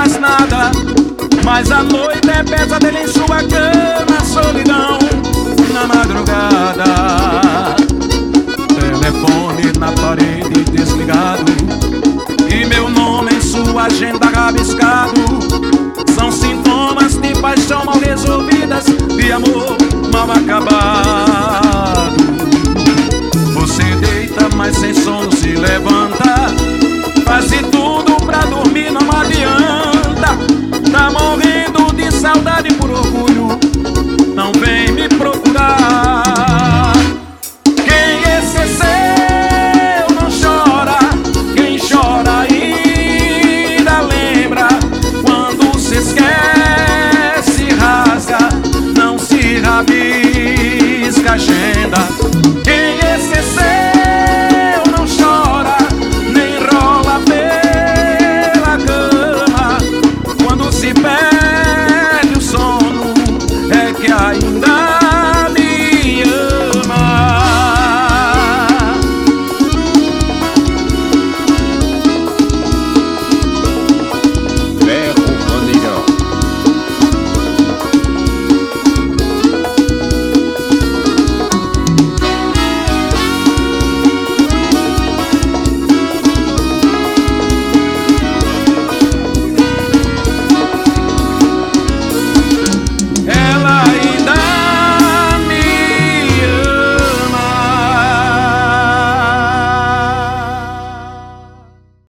mais nada, mas a noite é pesadelo em sua cama, solidão na madrugada. Telefone na parede desligado e meu nome em sua agenda rabiscado. São sintomas de paixão mal resolvidas, de amor mal acabado. Você deita, mas sem sono